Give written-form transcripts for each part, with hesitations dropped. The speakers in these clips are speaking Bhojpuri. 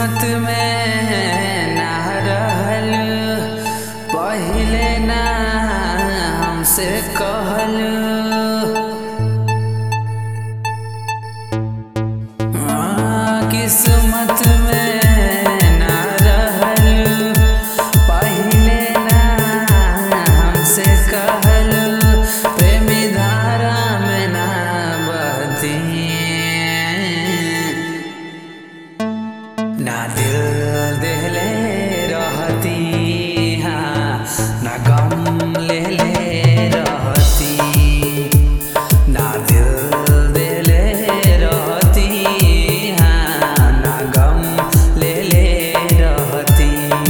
किस्मत में ना रहल पहिले ना हमसे कहल किस्मत में ना रहल पहिले ना हमसे कहल प्रेमी धारा में ना बहती ना दिल देले रहती हाँ ना गम ले रहती ना दिल देले रहती हाँ ना गम ले रहती।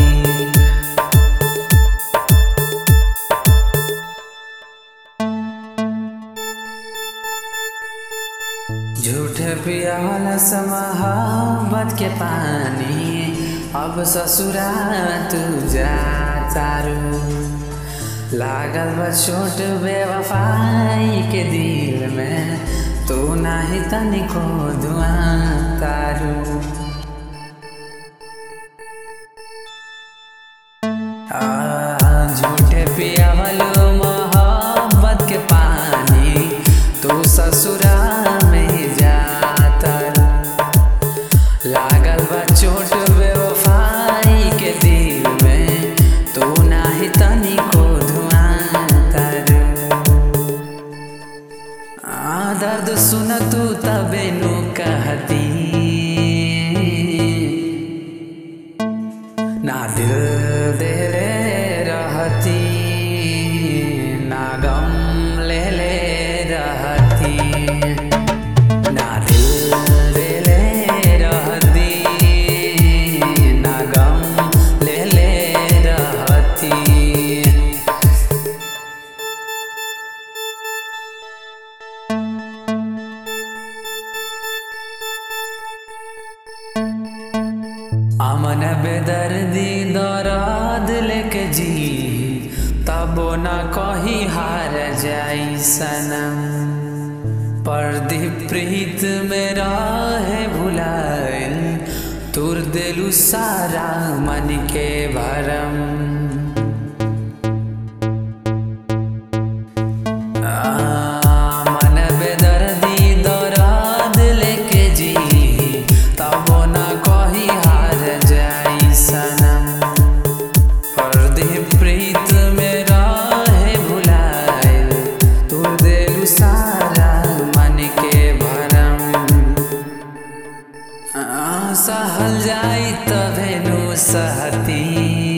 झूठे पियाला मोहब्बत के पानी अब ससुरा तू जा तारू लागल बा छोट बेवफाई के दिल में तू नाही तनिको दुआ तारू झूठे पियावलो मोहब्बत के पानी तू ससुरा में जाता लागल बा चोट बेवफाई के दिल में तू नाही तनिको धुआं तारू दर्द सुन तू तबे नु कहती ना दिल देले रहती ना गम ले रहती ना दिल देले रहती ना गम ले रहती। अमन बेदर्दी दर्द लेके जी तबो न कही हार जाई सनम परदीप प्रीत में रहे भुलाइल तुर देलू सारा मन के भरम मन बेदर्दी दर्द लेके जी तबो न कही हार जाई सनम परदीप प्रीत में रहे भुलाइल तू देलू सारा मन के भरम सहल जाई तभे नु सहती।